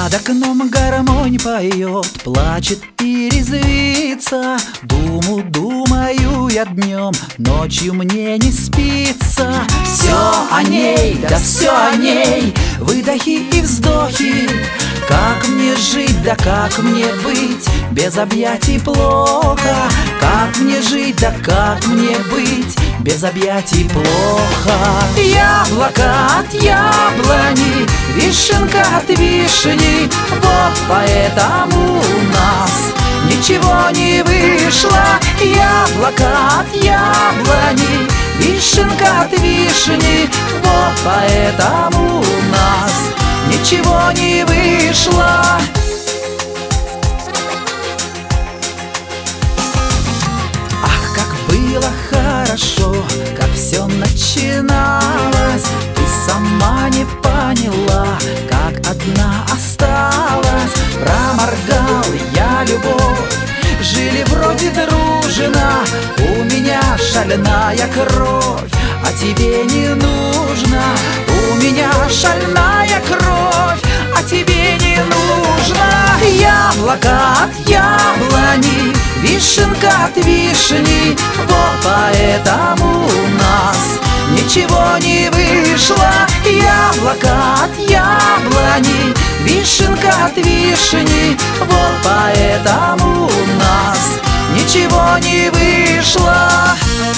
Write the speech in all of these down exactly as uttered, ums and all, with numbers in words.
Под окном гармонь поет, плачет и резвится. Думу, думаю я днем, ночью мне не спится. Все о ней, да все о ней, выдохи и вздохи. Как мне жить, да как мне быть, без объятий плохо. Как мне жить, да как мне быть, без объятий плохо. Яблоко от яблони, вишенка от вишни, вот поэтому у нас ничего не вышло. Яблоко от яблони, вишенка от вишни, вот поэтому у нас ничего не вышло. Ах, как было хорошо, как все начиналось. Ты сама не поняла, как одна осталась. Проморгал я любовь, жили вроде дружно. У меня шальная кровь, а тебе не нужно. У меня шальная кровь, а тебе не нужно. Яблоко от яблони, вишенка от вишни, вот поэтому у нас ничего не вышло. Яблоко от яблони, вишенка от вишни, вот поэтому у нас ничего не вышло.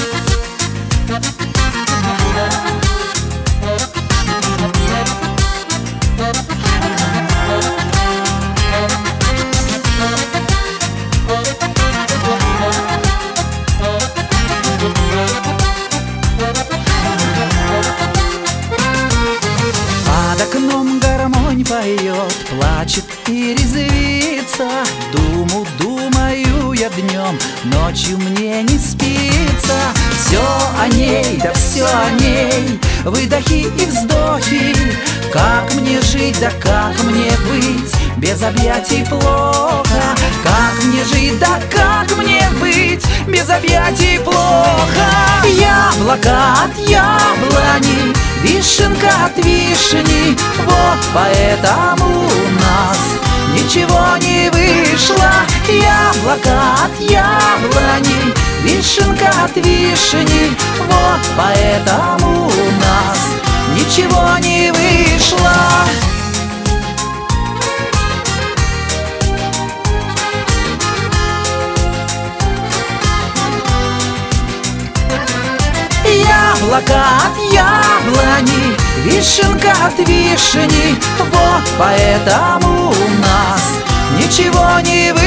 Под окном гармонь поет, плачет и резвится. Думу, думаю я днем, ночью мне не спится. Все о ней, да все о ней, выдохи и вздохи. Как мне жить, да как мне быть, без объятий плохо. Как мне жить, да как мне быть, без объятий плохо. Яблоко от яблони, вишенка от вишни, вот поэтому у нас ничего не вышло. Яблоко от яблони, вишенка от вишни, вот поэтому у нас ничего не вышло. Яблоко от яблони, вишенка от вишни, вот поэтому у нас ничего не вышло.